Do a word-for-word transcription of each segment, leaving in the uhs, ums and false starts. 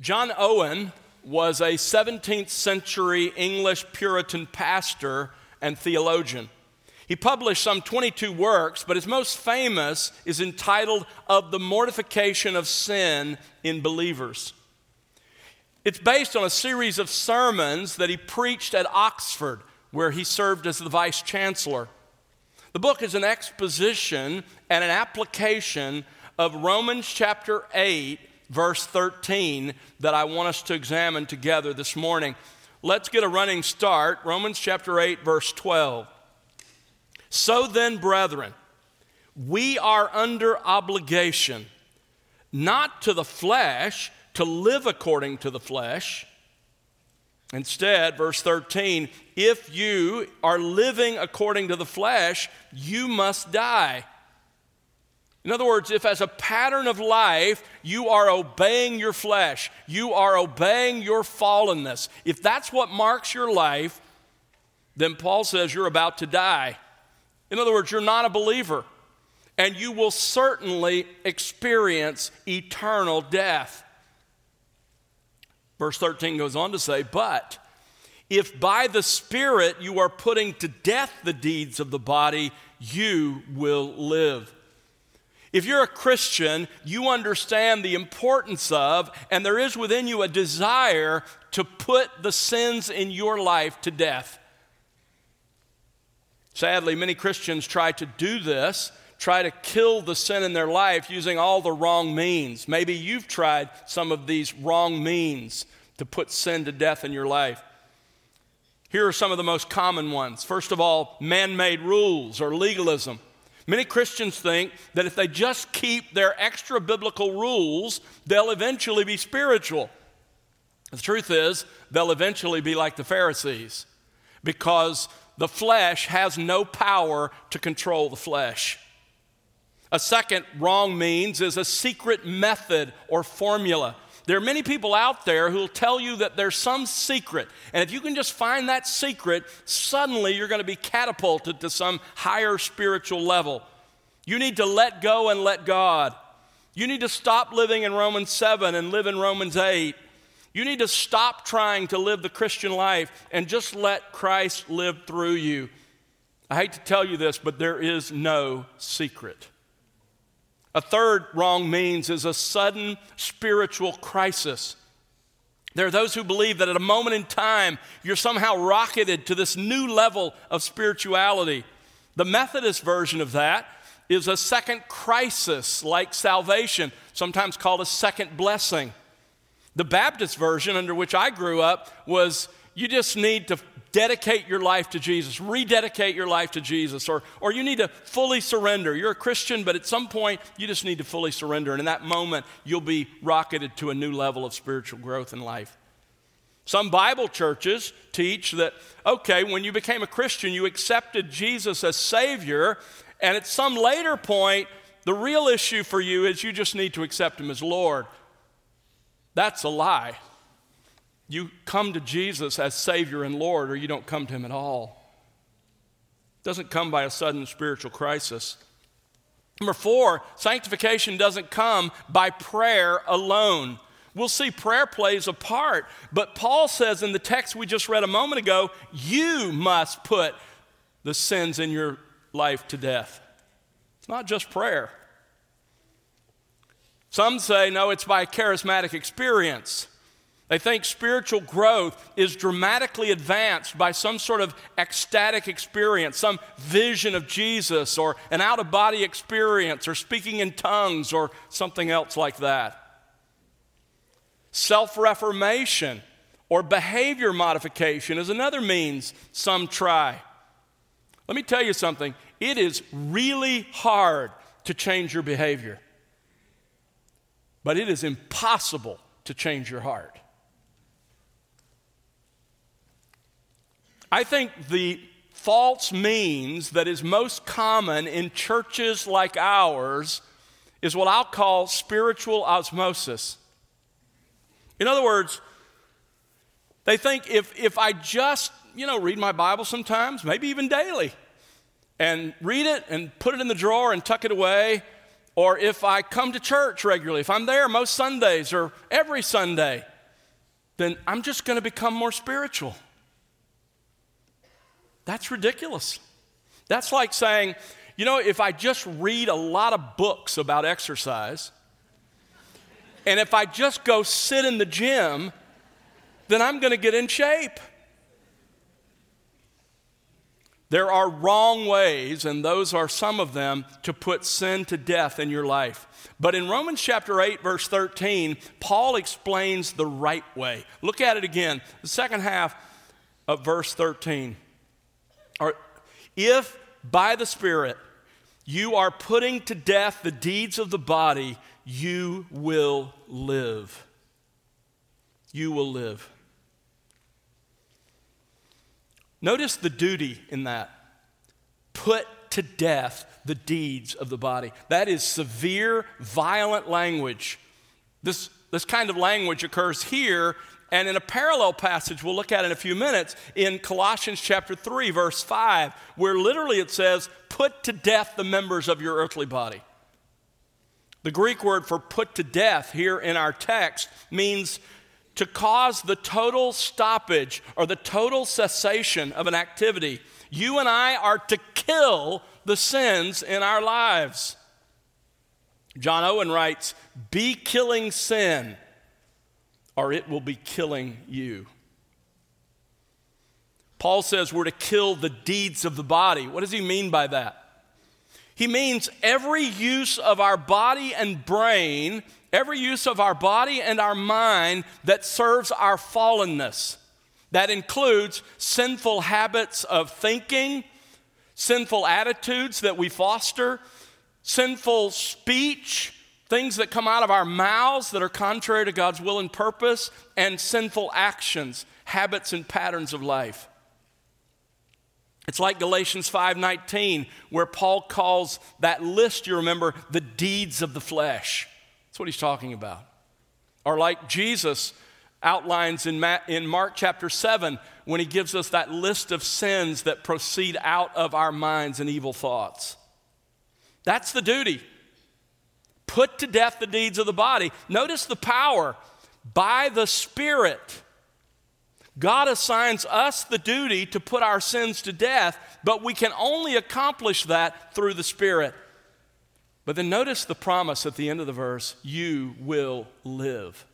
John Owen was a seventeenth century English Puritan pastor and theologian. He published some twenty-two works, but his most famous is entitled Of the Mortification of Sin in Believers. It's based on a series of sermons that he preached at Oxford, where he served as the vice chancellor. The book is an exposition and an application of Romans chapter eight, verse thirteen, that I want us to examine together this morning. Let's get a running start. Romans chapter eight, verse twelve. So then, brethren, we are under obligation, not to the flesh, to live according to the flesh. Instead, verse thirteen, if you are living according to the flesh, you must die. In other words, if as a pattern of life, you are obeying your flesh, you are obeying your fallenness, if that's what marks your life, then Paul says you're about to die. In other words, you're not a believer, and you will certainly experience eternal death. Verse thirteen goes on to say, but if by the Spirit you are putting to death the deeds of the body, you will live. If you're a Christian, you understand the importance of, and there is within you a desire to put the sins in your life to death. Sadly, many Christians try to do this, try to kill the sin in their life using all the wrong means. Maybe you've tried some of these wrong means to put sin to death in your life. Here are some of the most common ones. First of all, man-made rules or legalism. Many Christians think that if they just keep their extra biblical rules, they'll eventually be spiritual. The truth is, they'll eventually be like the Pharisees, because the flesh has no power to control the flesh. A second wrong means is a secret method or formula. There are many people out there who will tell you that there's some secret, and if you can just find that secret, suddenly you're going to be catapulted to some higher spiritual level. You need to let go and let God. You need to stop living in Romans seven and live in Romans eight. You need to stop trying to live the Christian life and just let Christ live through you. I hate to tell you this, but there is no secret. A third wrong means is a sudden spiritual crisis. There are those who believe that at a moment in time, you're somehow rocketed to this new level of spirituality. The Methodist version of that is a second crisis, like salvation, sometimes called a second blessing. The Baptist version, under which I grew up, was you just need to dedicate your life to Jesus, rededicate your life to Jesus, or, or you need to fully surrender. You're a Christian, but at some point, you just need to fully surrender. And in that moment, you'll be rocketed to a new level of spiritual growth in life. Some Bible churches teach that, okay, when you became a Christian, you accepted Jesus as Savior, and at some later point, the real issue for you is you just need to accept Him as Lord. That's a lie. You come to Jesus as Savior and Lord, or you don't come to Him at all. It doesn't come by a sudden spiritual crisis. Number four, sanctification doesn't come by prayer alone. We'll see prayer plays a part, but Paul says in the text we just read a moment ago, you must put the sins in your life to death. It's not just prayer. Some say, no, it's by charismatic experience. They think spiritual growth is dramatically advanced by some sort of ecstatic experience, some vision of Jesus, or an out-of-body experience, or speaking in tongues, or something else like that. Self-reformation or behavior modification is another means some try. Let me tell you something. It is really hard to change your behavior, but it is impossible to change your heart. I think the false means that is most common in churches like ours is what I'll call spiritual osmosis. In other words, they think if, if I just, you know, read my Bible sometimes, maybe even daily, and read it and put it in the drawer and tuck it away, or if I come to church regularly, if I'm there most Sundays or every Sunday, then I'm just going to become more spiritual. That's ridiculous. That's like saying, you know, if I just read a lot of books about exercise, and if I just go sit in the gym, then I'm going to get in shape. There are wrong ways, and those are some of them, to put sin to death in your life. But in Romans chapter eight, verse thirteen, Paul explains the right way. Look at it again, the second half of verse thirteen. Or, if by the Spirit you are putting to death the deeds of the body, you will live. You will live. Notice the duty in that. Put to death the deeds of the body. That is severe, violent language. This, this kind of language occurs here and in a parallel passage we'll look at in a few minutes in Colossians chapter three, verse five, where literally it says, put to death the members of your earthly body. The Greek word for put to death here in our text means to cause the total stoppage or the total cessation of an activity. You and I are to kill the sins in our lives. John Owen writes, be killing sin, or it will be killing you. Paul says we're to kill the deeds of the body. What does he mean by that? He means every use of our body and brain, every use of our body and our mind that serves our fallenness. That includes sinful habits of thinking, sinful attitudes that we foster, sinful speech, things that come out of our mouths that are contrary to God's will and purpose, and sinful actions, habits and patterns of life. It's like Galatians five nineteen, where Paul calls that list, you remember, the deeds of the flesh. That's what he's talking about. Or like Jesus outlines in, Ma- in Mark chapter seven, when he gives us that list of sins that proceed out of our minds and evil thoughts. That's the duty. Put to death the deeds of the body. Notice the power. By the Spirit, God assigns us the duty to put our sins to death, but we can only accomplish that through the Spirit. But then notice the promise at the end of the verse, you will live.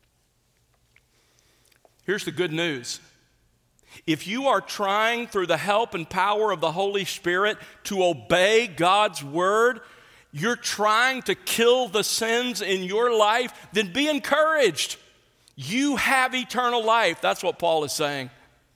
Here's the good news. If you are trying through the help and power of the Holy Spirit to obey God's word, you're trying to kill the sins in your life, then be encouraged. You have eternal life. That's what Paul is saying.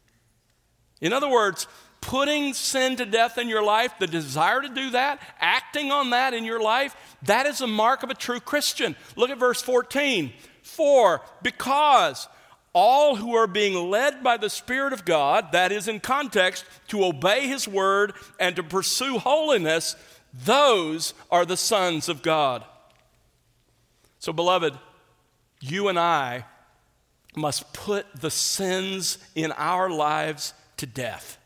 In other words, putting sin to death in your life, the desire to do that, acting on that in your life, that is a mark of a true Christian. Look at verse fourteen. For, because all who are being led by the Spirit of God, that is in context, to obey His word and to pursue holiness, those are the sons of God. So, beloved, you and I must put the sins in our lives to death.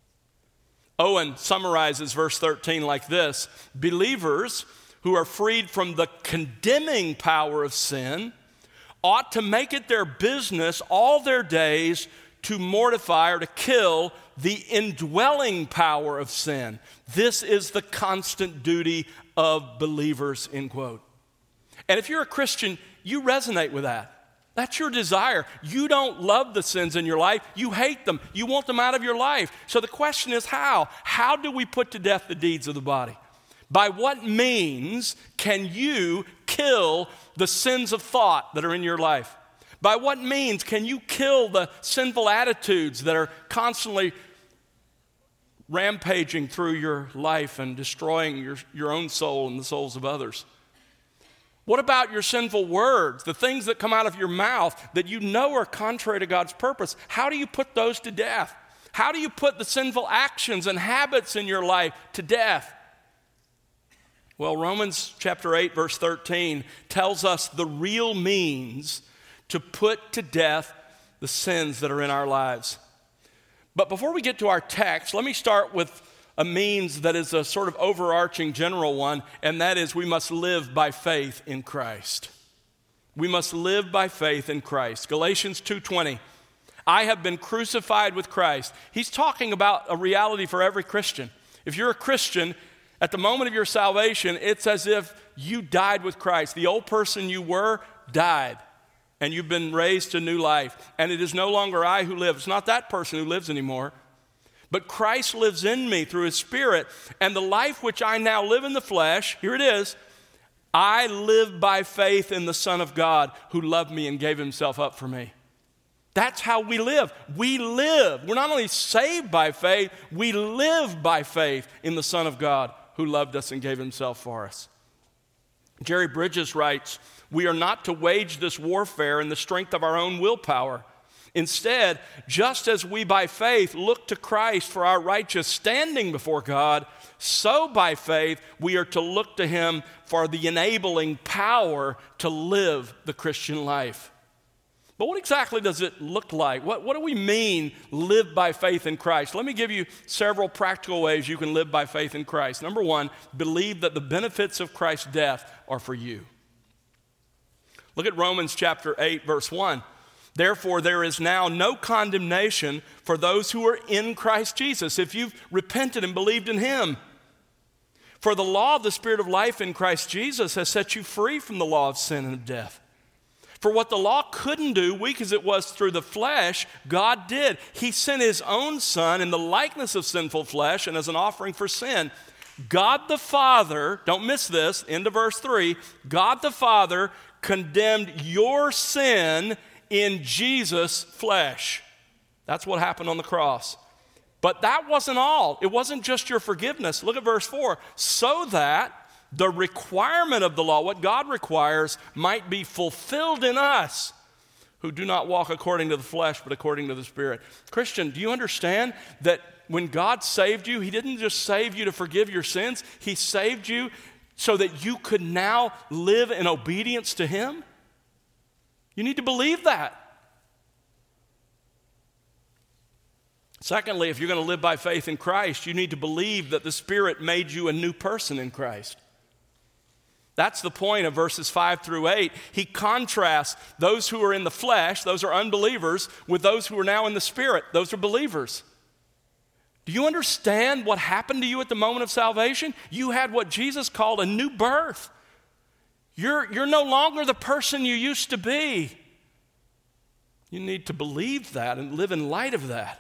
Owen summarizes verse thirteen like this: believers who are freed from the condemning power of sin ought to make it their business all their days to mortify or to kill the indwelling power of sin. This is the constant duty of believers, end quote. And if you're a Christian, you resonate with that. That's your desire. You don't love the sins in your life. You hate them. You want them out of your life. So the question is how? How do we put to death the deeds of the body? By what means can you kill the sins of thought that are in your life? By what means can you kill the sinful attitudes that are constantly rampaging through your life and destroying your, your own soul and the souls of others? What about your sinful words, the things that come out of your mouth that you know are contrary to God's purpose? How do you put those to death? How do you put the sinful actions and habits in your life to death? Well, Romans chapter eight, verse thirteen tells us the real means to put to death the sins that are in our lives. But before we get to our text, let me start with a means that is a sort of overarching general one, and that is we must live by faith in Christ. We must live by faith in Christ. Galatians two twenty, I have been crucified with Christ. He's talking about a reality for every Christian. If you're a Christian, at the moment of your salvation, it's as if you died with Christ. The old person you were died, and you've been raised to new life. And it is no longer I who live. It's not that person who lives anymore. But Christ lives in me through his Spirit, and the life which I now live in the flesh, here it is, I live by faith in the Son of God who loved me and gave himself up for me. That's how we live. We live. We're not only saved by faith, we live by faith in the Son of God who loved us and gave himself for us. Jerry Bridges writes, we are not to wage this warfare in the strength of our own willpower. Instead, just as we by faith look to Christ for our righteous standing before God, so by faith we are to look to him for the enabling power to live the Christian life. But what exactly does it look like? What, what do we mean, live by faith in Christ? Let me give you several practical ways you can live by faith in Christ. Number one, believe that the benefits of Christ's death are for you. Look at Romans chapter eight, verse one. Therefore, there is now no condemnation for those who are in Christ Jesus, if you've repented and believed in him. For the law of the Spirit of life in Christ Jesus has set you free from the law of sin and of death. For what the law couldn't do, weak as it was through the flesh, God did. He sent his own Son in the likeness of sinful flesh and as an offering for sin. God the Father, don't miss this, end of verse three, God the Father condemned your sin in Jesus' flesh. That's what happened on the cross. But that wasn't all. It wasn't just your forgiveness. Look at verse four. So that the requirement of the law, what God requires, might be fulfilled in us who do not walk according to the flesh, but according to the Spirit. Christian, do you understand that when God saved you, he didn't just save you to forgive your sins. He saved you so that you could now live in obedience to him? You need to believe that. Secondly, if you're going to live by faith in Christ, you need to believe that the Spirit made you a new person in Christ. That's the point of verses five through eight. He contrasts those who are in the flesh, those are unbelievers, with those who are now in the Spirit, those are believers. Do you understand what happened to you at the moment of salvation? You had what Jesus called a new birth. You're, you're no longer the person you used to be. You need to believe that and live in light of that.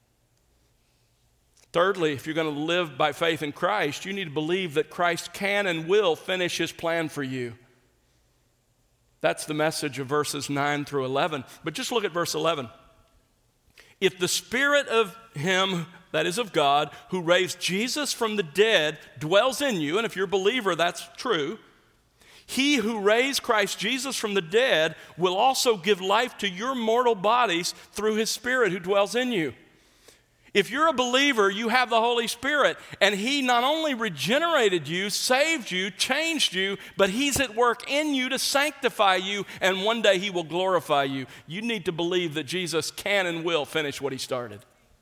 Thirdly, if you're going to live by faith in Christ, you need to believe that Christ can and will finish his plan for you. That's the message of verses nine through eleven. But just look at verse eleven. If the Spirit of him, that is of God, who raised Jesus from the dead dwells in you, and if you're a believer, that's true, he who raised Christ Jesus from the dead will also give life to your mortal bodies through his Spirit who dwells in you. If you're a believer, you have the Holy Spirit, and he not only regenerated you, saved you, changed you, but he's at work in you to sanctify you, and one day he will glorify you. You need to believe that Jesus can and will finish what he started.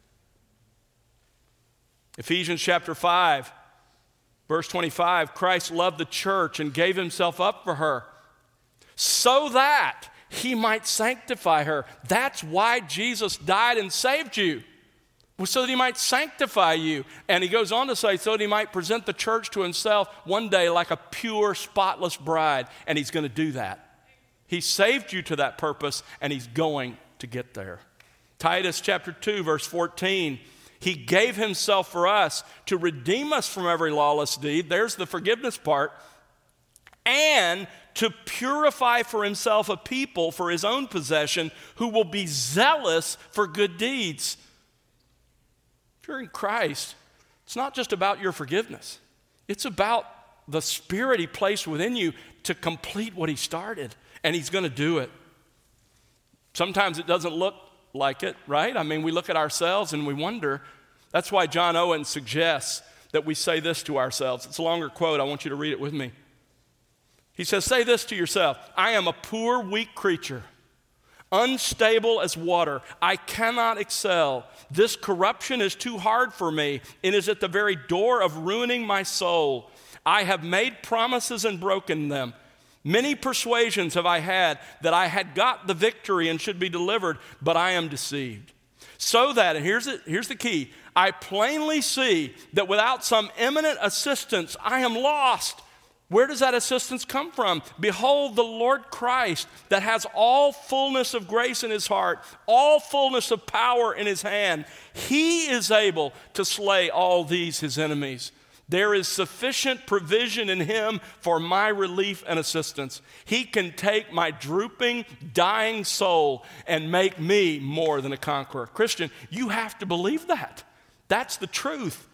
Ephesians chapter five, verse twenty-five, Christ loved the church and gave himself up for her so that he might sanctify her. That's why Jesus died and saved you. So that he might sanctify you. And he goes on to say, so that he might present the church to himself one day like a pure, spotless bride. And he's going to do that. He saved you to that purpose, and he's going to get there. Titus chapter two, verse fourteen, he gave himself for us to redeem us from every lawless deed. There's the forgiveness part. And to purify for himself a people for his own possession who will be zealous for good deeds. If you're in Christ, it's not just about your forgiveness. It's about the Spirit he placed within you to complete what he started, and he's going to do it. Sometimes it doesn't look like it, right? I mean, we look at ourselves and we wonder. That's why John Owen suggests that we say this to ourselves. It's a longer quote. I want you to read it with me. He says, say this to yourself: I am a poor, weak creature. unstable as water. I cannot excel. This corruption is too hard for me and is at the very door of ruining my soul. I have made promises and broken them. Many persuasions have I had that I had got the victory and should be delivered, but I am deceived. So that, and here's it, here's the key, I plainly see that without some eminent assistance, I am lost. Where does that assistance come from? Behold, the Lord Christ that has all fullness of grace in his heart, all fullness of power in his hand. He is able to slay all these his enemies. There is sufficient provision in him for my relief and assistance. He can take my drooping, dying soul and make me more than a conqueror. Christian, you have to believe that. That's the truth.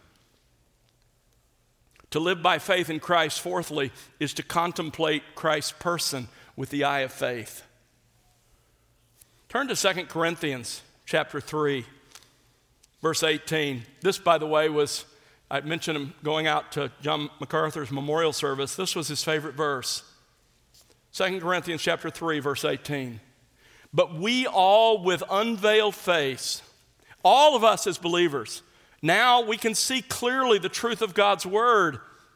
To live by faith in Christ, fourthly, is to contemplate Christ's person with the eye of faith. Turn to Second Corinthians chapter three, verse eighteen. This, by the way, was, I mentioned him going out to John MacArthur's memorial service. This was his favorite verse. Second Corinthians chapter three, verse eighteen. But we all with unveiled face, all of us as believers, now we can see clearly the truth of God's word.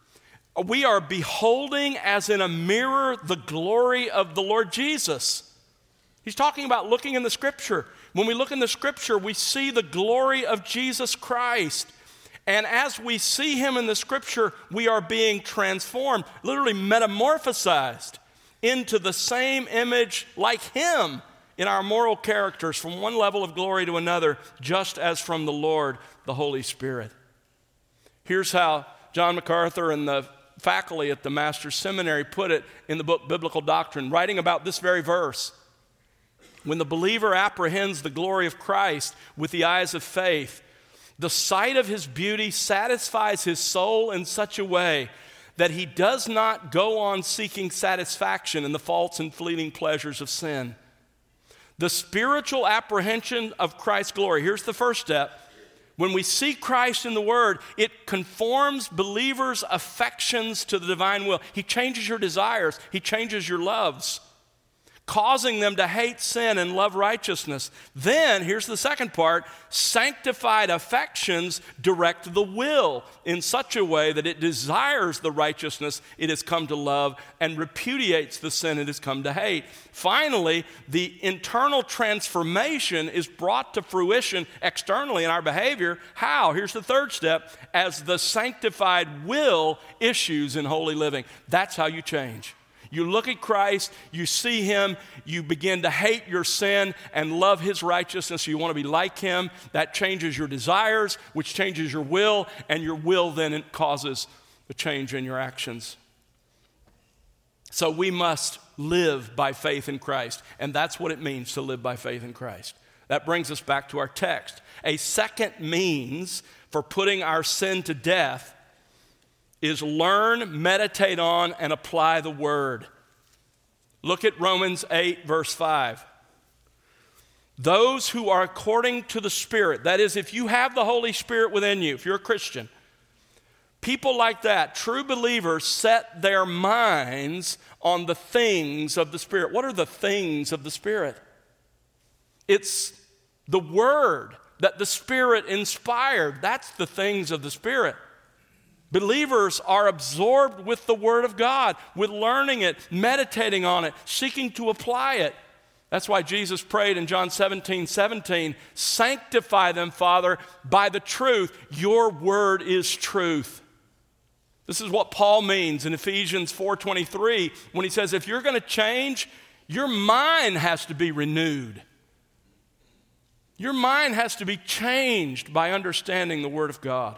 We are beholding as in a mirror the glory of the Lord Jesus. He's talking about looking in the scripture. When we look in the scripture, we see the glory of Jesus Christ. And as we see him in the scripture, we are being transformed, literally metamorphosized into the same image like him in our moral characters from one level of glory to another, just as from the Lord, the Holy Spirit. Here's how John MacArthur and the faculty at the Master's Seminary put it in the book Biblical Doctrine, writing about this very verse. When the believer apprehends the glory of Christ with the eyes of faith, the sight of his beauty satisfies his soul in such a way that he does not go on seeking satisfaction in the false and fleeting pleasures of sin. The spiritual apprehension of Christ's glory, here's the first step. When we see Christ in the Word, it conforms believers' affections to the divine will. He changes your desires. He changes your loves, causing them to hate sin and love righteousness. Then, here's the second part, sanctified affections direct the will in such a way that it desires the righteousness it has come to love and repudiates the sin it has come to hate. Finally, the internal transformation is brought to fruition externally in our behavior. How? Here's the third step, as the sanctified will issues in holy living. That's how you change. You look at Christ, you see him, you begin to hate your sin and love his righteousness. You want to be like him. That changes your desires, which changes your will, and your will then causes a change in your actions. So we must live by faith in Christ, and that's what it means to live by faith in Christ. That brings us back to our text. A second means for putting our sin to death is learn, meditate on, and apply the word. Look at Romans eight, verse five. Those who are according to the Spirit, that is, if you have the Holy Spirit within you, if you're a Christian, people like that, true believers, set their minds on the things of the Spirit. What are the things of the Spirit? It's the Word that the Spirit inspired. That's the things of the Spirit. Believers are absorbed with the Word of God, with learning it, meditating on it, seeking to apply it. That's why Jesus prayed in John seventeen, seventeen, sanctify them, Father, by the truth. Your word is truth. This is what Paul means in Ephesians four twenty-three when he says, if you're going to change, your mind has to be renewed. Your mind has to be changed by understanding the Word of God.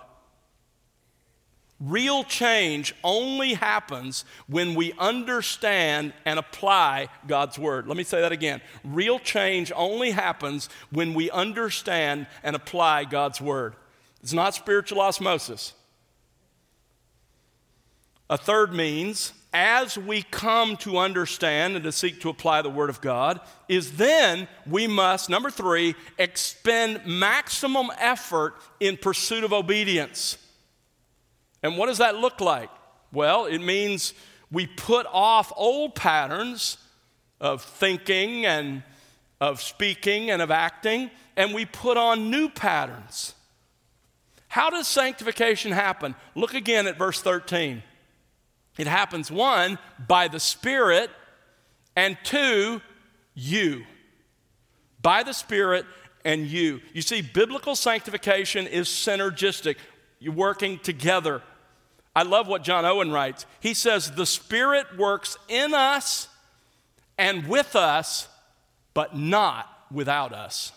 Real change only happens when we understand and apply God's Word. Let me say that again. Real change only happens when we understand and apply God's Word. It's not spiritual osmosis. A third means, as we come to understand and to seek to apply the Word of God, is then we must, number three, expend maximum effort in pursuit of obedience. And what does that look like? Well, it means we put off old patterns of thinking and of speaking and of acting, and we put on new patterns. How does sanctification happen? Look again at verse thirteen. It happens, one, by the Spirit, and two, you. By the Spirit and you. You see, biblical sanctification is synergistic. You're working together. I love what John Owen writes. He says, the Spirit works in us and with us, but not without us.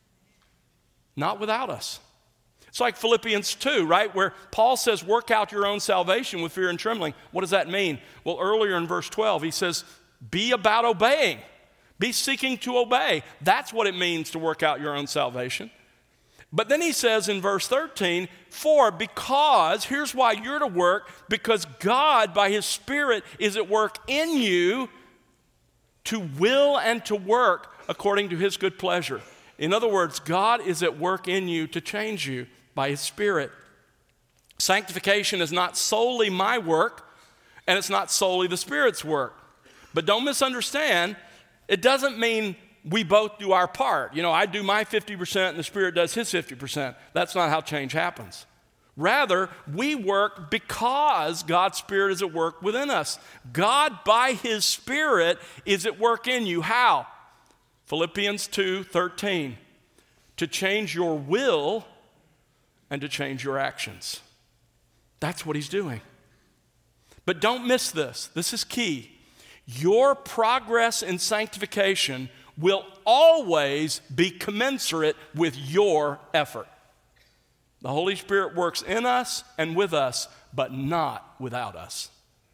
Not without us. It's like Philippians two, right? Where Paul says, work out your own salvation with fear and trembling. What does that mean? Well, earlier in verse twelve, he says, be about obeying. Be seeking to obey. That's what it means to work out your own salvation. But then he says in verse thirteen, for because, here's why you're to work, because God by his Spirit is at work in you to will and to work according to his good pleasure. In other words, God is at work in you to change you by his Spirit. Sanctification is not solely my work, and it's not solely the Spirit's work. But don't misunderstand, it doesn't mean we both do our part. You know, I do my fifty percent and the Spirit does his fifty percent. That's not how change happens. Rather, we work because God's Spirit is at work within us. God, by his Spirit, is at work in you. How? Philippians two thirteen. To change your will and to change your actions. That's what he's doing. But don't miss this. This is key. Your progress in sanctification will always be commensurate with your effort. The Holy Spirit works in us and with us, but not without us.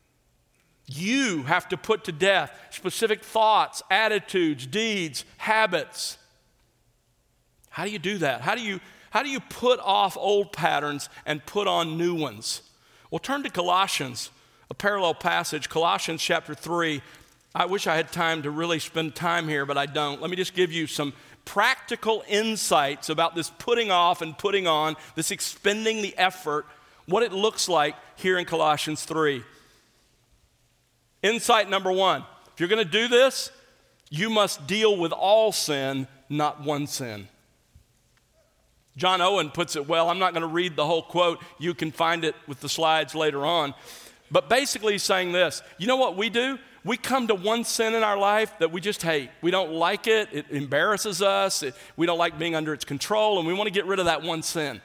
You have to put to death specific thoughts, attitudes, deeds, habits. How do you do that? How do you, how do you put off old patterns and put on new ones? Well, turn to Colossians, a parallel passage, Colossians chapter three. I wish I had time to really spend time here, but I don't. Let me just give you some practical insights about this putting off and putting on, this expending the effort, what it looks like here in Colossians three. Insight number one, if you're going to do this, you must deal with all sin, not one sin. John Owen puts it well. I'm not going to read the whole quote. You can find it with the slides later on. But basically he's saying this. You know what we do? We come to one sin in our life that we just hate. We don't like it. It embarrasses us. It, we don't like being under its control, and we want to get rid of that one sin.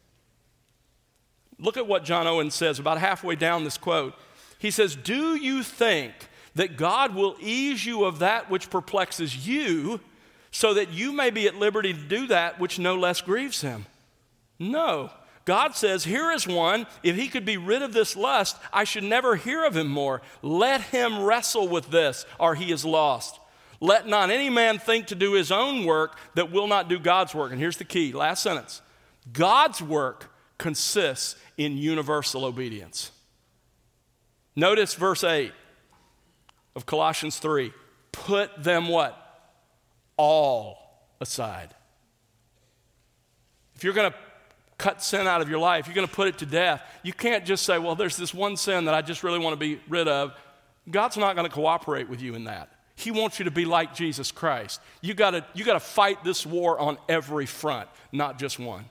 Look at what John Owen says about halfway down this quote. He says, do you think that God will ease you of that which perplexes you so that you may be at liberty to do that which no less grieves him? No. God says, here is one, if he could be rid of this lust, I should never hear of him more. Let him wrestle with this, or he is lost. Let not any man think to do his own work that will not do God's work. And here's the key, last sentence. God's work consists in universal obedience. Notice verse eight of Colossians three. Put them what? All aside. If you're going to cut sin out of your life, you're going to put it to death, you can't just say, well, there's this one sin that I just really want to be rid of. God's not going to cooperate with you in that. He wants you to be like Jesus Christ. You got to you got to fight this war on every front, not just one.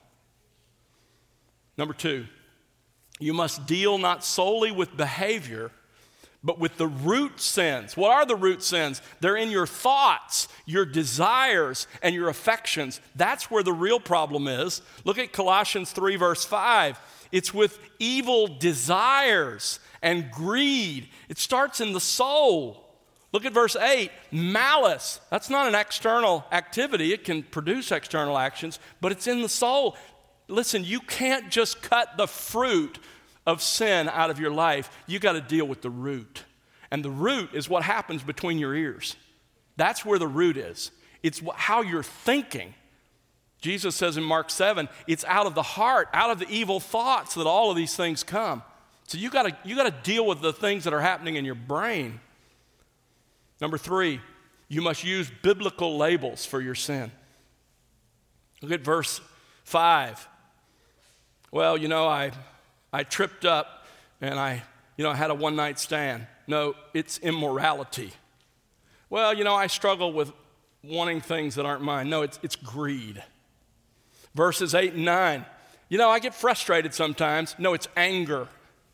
Number two, you must deal not solely with behavior, but with the root sins. What are the root sins? They're in your thoughts, your desires, and your affections. That's where the real problem is. Look at Colossians three, verse five. It's with evil desires and greed. It starts in the soul. Look at verse eight, malice. That's not an external activity. It can produce external actions, but it's in the soul. Listen, you can't just cut the fruit of sin out of your life. You got to deal with the root. And the root is what happens between your ears. That's where the root is. It's how you're thinking. Jesus says in Mark seven, it's out of the heart, out of the evil thoughts that all of these things come. So you got to you got to deal with the things that are happening in your brain. Number three, you must use biblical labels for your sin. Look at verse five. Well, you know, I I tripped up and I, you know, I had a one-night stand. No, it's immorality. Well, you know, I struggle with wanting things that aren't mine. No, it's, it's greed. Verses eight and nine. You know, I get frustrated sometimes. No, it's anger.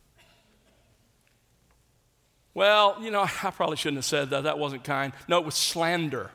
Well, you know, I probably shouldn't have said that. That wasn't kind. No, it was slander.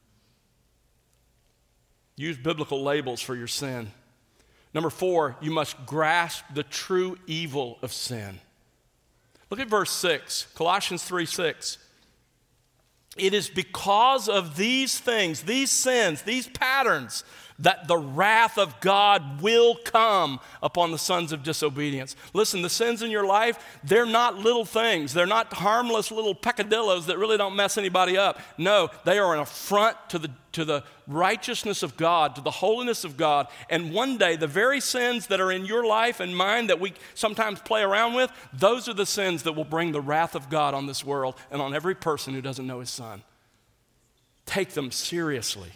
Use biblical labels for your sin. Number four, you must grasp the true evil of sin. Look at verse six, Colossians three six. It is because of these things, these sins, these patterns, that the wrath of God will come upon the sons of disobedience. Listen, the sins in your life, they're not little things. They're not harmless little peccadillos that really don't mess anybody up. No, they are an affront to the, to the righteousness of God, to the holiness of God. And one day, the very sins that are in your life and mine that we sometimes play around with, those are the sins that will bring the wrath of God on this world and on every person who doesn't know his son. Take them seriously.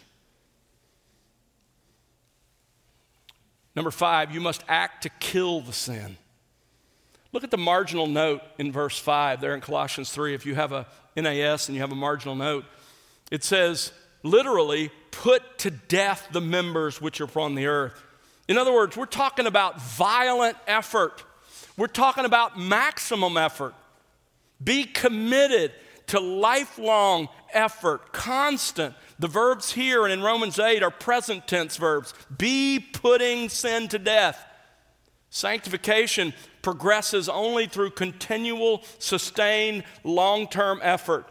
Number five, you must act to kill the sin. Look at the marginal note in verse five there in Colossians three. If you have a N A S and you have a marginal note, it says, literally, put to death the members which are upon the earth. In other words, we're talking about violent effort. We're talking about maximum effort. Be committed to lifelong effort, constant. The verbs here and in Romans eight are present tense verbs. Be putting sin to death. Sanctification progresses only through continual, sustained, long-term effort.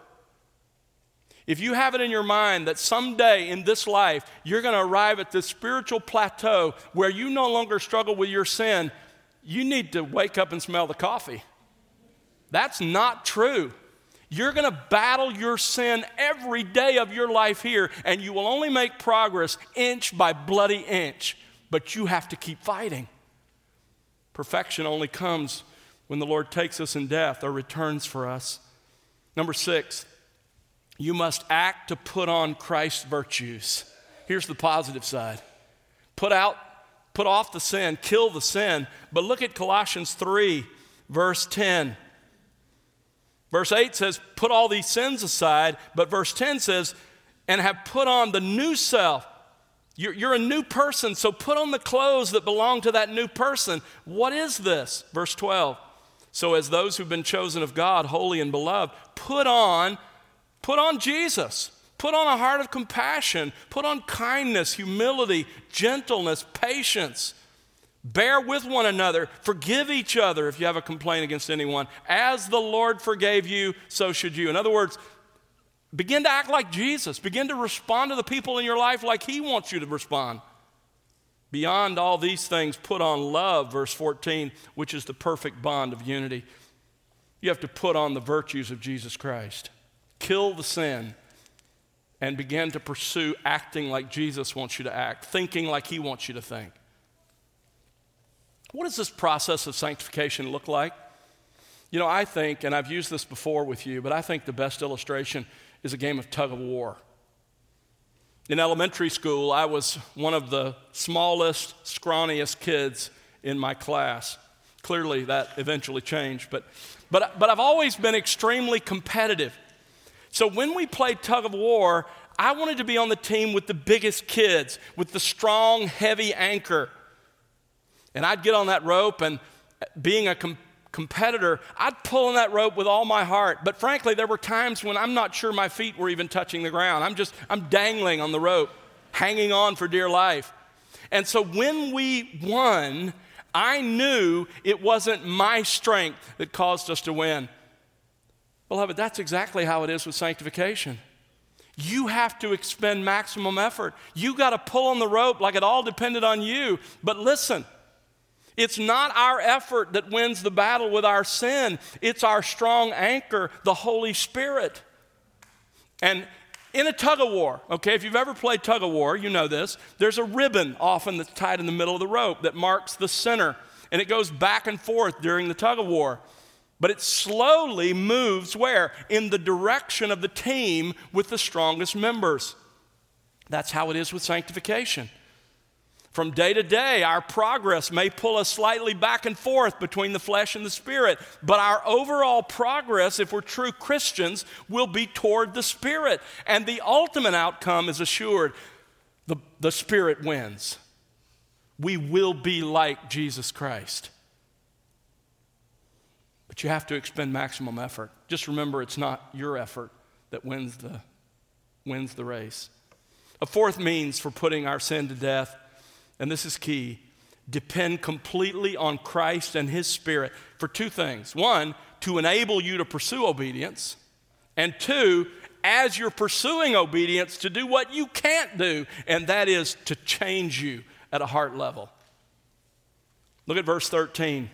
If you have it in your mind that someday in this life you're going to arrive at this spiritual plateau where you no longer struggle with your sin, you need to wake up and smell the coffee. That's not true. You're going to battle your sin every day of your life here, and you will only make progress inch by bloody inch, but you have to keep fighting. Perfection only comes when the Lord takes us in death or returns for us. Number six, you must act to put on Christ's virtues. Here's the positive side. Put out, put off the sin, kill the sin, but look at Colossians three, verse ten. Verse eight says, put all these sins aside, but verse ten says, and have put on the new self. You're, you're a new person, so put on the clothes that belong to that new person. What is this? Verse twelve, so as those who've been chosen of God, holy and beloved, put on, put on Jesus. Put on a heart of compassion. Put on kindness, humility, gentleness, patience. Bear with one another. Forgive each other if you have a complaint against anyone. As the Lord forgave you, so should you. In other words, begin to act like Jesus. Begin to respond to the people in your life like he wants you to respond. Beyond all these things, put on love, verse fourteen, which is the perfect bond of unity. You have to put on the virtues of Jesus Christ. Kill the sin and begin to pursue acting like Jesus wants you to act, thinking like he wants you to think. What does this process of sanctification look like? You know, I think, and I've used this before with you, but I think the best illustration is a game of tug of war. In elementary school, I was one of the smallest, scrawniest kids in my class. Clearly, that eventually changed, but, but, but I've always been extremely competitive. So when we played tug of war, I wanted to be on the team with the biggest kids, with the strong, heavy anchor. And I'd get on that rope, and being a com- competitor, I'd pull on that rope with all my heart. But frankly, there were times when I'm not sure my feet were even touching the ground. I'm just, I'm dangling on the rope, hanging on for dear life. And so when we won, I knew it wasn't my strength that caused us to win. Beloved, that's exactly how it is with sanctification. You have to expend maximum effort. You got to pull on the rope like it all depended on you. But listen, it's not our effort that wins the battle with our sin. It's our strong anchor, the Holy Spirit. And in a tug of war, okay, if you've ever played tug of war, you know this. There's a ribbon often that's tied in the middle of the rope that marks the center. And it goes back and forth during the tug of war. But it slowly moves where? In the direction of the team with the strongest members. That's how it is with sanctification. From day to day, our progress may pull us slightly back and forth between the flesh and the spirit, but our overall progress, if we're true Christians, will be toward the spirit. And the ultimate outcome is assured. The, the spirit wins. We will be like Jesus Christ. But you have to expend maximum effort. Just remember, it's not your effort that wins the, wins the race. A fourth means for putting our sin to death, and this is key, depend completely on Christ and His Spirit for two things. One, to enable you to pursue obedience, and two, as you're pursuing obedience, to do what you can't do, and that is to change you at a heart level. Look at verse thirteen.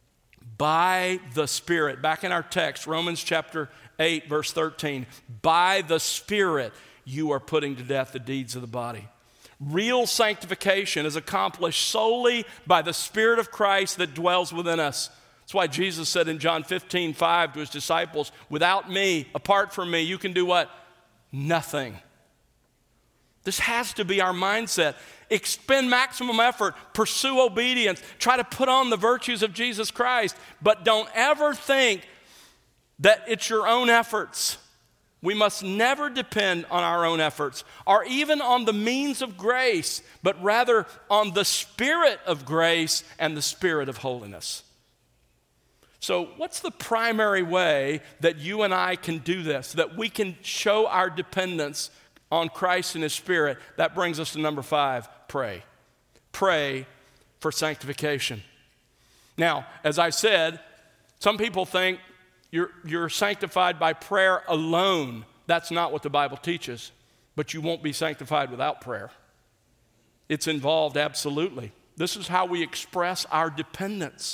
By the Spirit, back in our text, Romans chapter eight, verse thirteen, by the Spirit you are putting to death the deeds of the body. Real sanctification is accomplished solely by the Spirit of Christ that dwells within us. That's why Jesus said in John fifteen five to His disciples, without me, apart from me, you can do what? Nothing. This has to be our mindset. Expend maximum effort, pursue obedience, try to put on the virtues of Jesus Christ, but don't ever think that it's your own efforts. We must never depend on our own efforts or even on the means of grace, but rather on the Spirit of grace and the Spirit of holiness. So what's the primary way that you and I can do this, that we can show our dependence on Christ and His Spirit? That brings us to number five, pray. Pray for sanctification. Now, as I said, some people think You're, you're sanctified by prayer alone. That's not what the Bible teaches. But you won't be sanctified without prayer. It's involved, absolutely. This is how we express our dependence.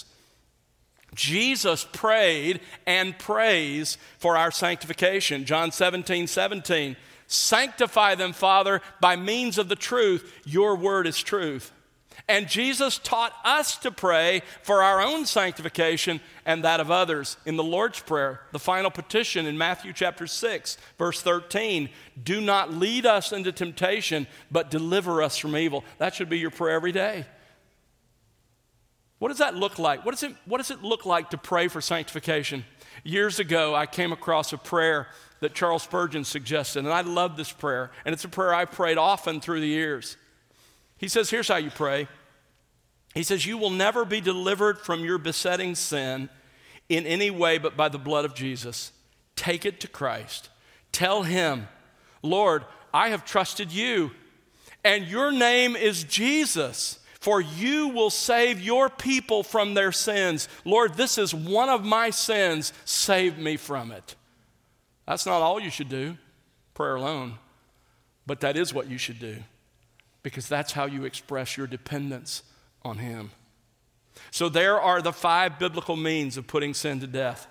Jesus prayed and prays for our sanctification. John seventeen seventeen. Sanctify them, Father, by means of the truth. Your word is truth. And Jesus taught us to pray for our own sanctification and that of others. In the Lord's Prayer, the final petition in Matthew chapter six, verse thirteen, do not lead us into temptation, but deliver us from evil. That should be your prayer every day. What does that look like? What does it, what does it look like to pray for sanctification? Years ago, I came across a prayer that Charles Spurgeon suggested, and I love this prayer, and it's a prayer I've prayed often through the years. He says, here's how you pray. He says, you will never be delivered from your besetting sin in any way but by the blood of Jesus. Take it to Christ. Tell Him, Lord, I have trusted you, and your name is Jesus, for you will save your people from their sins. Lord, this is one of my sins. Save me from it. That's not all you should do, prayer alone, but that is what you should do, because that's how you express your dependence on Him. So there are the five biblical means of putting sin to death.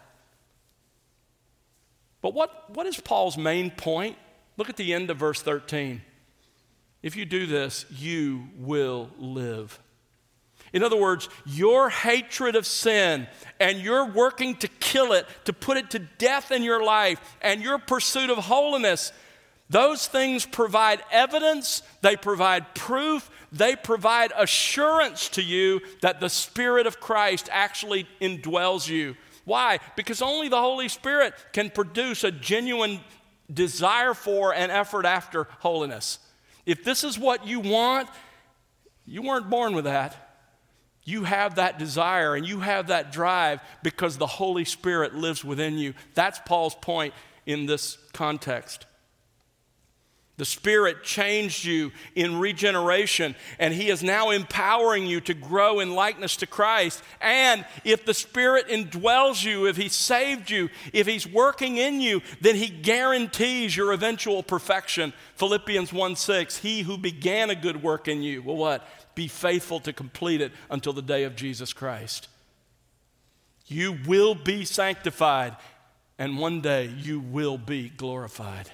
But what, what is Paul's main point? Look at the end of verse thirteen. If you do this, you will live. In other words, your hatred of sin and your working to kill it, to put it to death in your life, and your pursuit of holiness, those things provide evidence, they provide proof, they provide assurance to you that the Spirit of Christ actually indwells you. Why? Because only the Holy Spirit can produce a genuine desire for and effort after holiness. If this is what you want, you weren't born with that. You have that desire and you have that drive because the Holy Spirit lives within you. That's Paul's point in this context. The Spirit changed you in regeneration, and He is now empowering you to grow in likeness to Christ. And if the Spirit indwells you, if He saved you, if He's working in you, then He guarantees your eventual perfection. Philippians one six, He who began a good work in you will what? Be faithful to complete it until the day of Jesus Christ. You will be sanctified, and one day you will be glorified.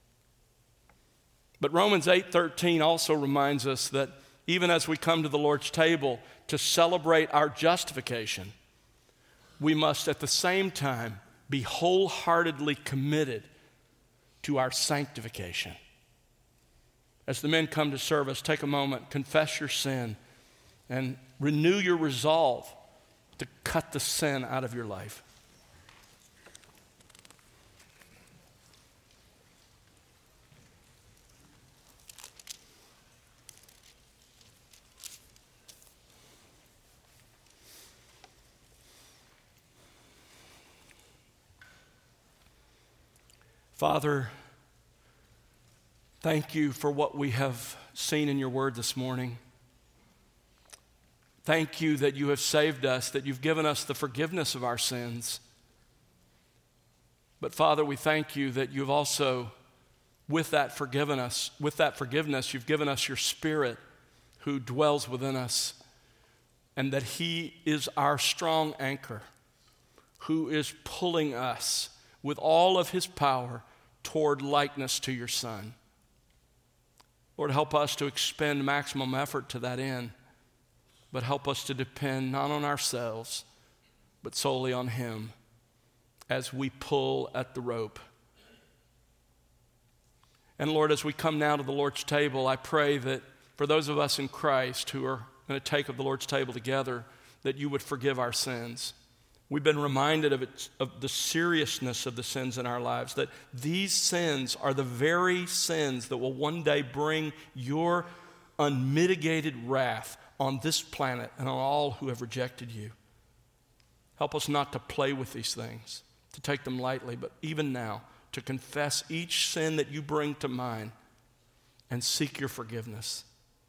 But Romans eight thirteen also reminds us that even as we come to the Lord's table to celebrate our justification, we must at the same time be wholeheartedly committed to our sanctification. As the men come to service, take a moment, confess your sin, and renew your resolve to cut the sin out of your life. Father, thank you for what we have seen in your word this morning. Thank you that you have saved us, that you've given us the forgiveness of our sins. But Father, we thank you that you've also, with that forgiven us, with that forgiveness, you've given us your Spirit who dwells within us, and that he is our strong anchor, who is pulling us with all of his power toward likeness to your Son. Lord, help us to expend maximum effort to that end, but help us to depend not on ourselves, but solely on him as we pull at the rope. And Lord, as we come now to the Lord's table, I pray that for those of us in Christ who are going to take of the Lord's table together, that you would forgive our sins. We've been reminded of, it, of the seriousness of the sins in our lives, that these sins are the very sins that will one day bring your unmitigated wrath on this planet and on all who have rejected you. Help us not to play with these things, to take them lightly, but even now, to confess each sin that you bring to mind and seek your forgiveness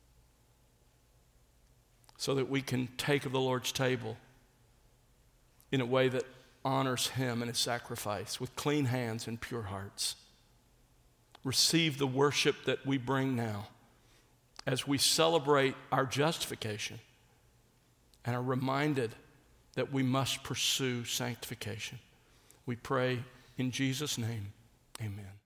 so that we can take of the Lord's table in a way that honors him and his sacrifice with clean hands and pure hearts. Receive the worship that we bring now as we celebrate our justification and are reminded that we must pursue sanctification. We pray in Jesus' name, amen.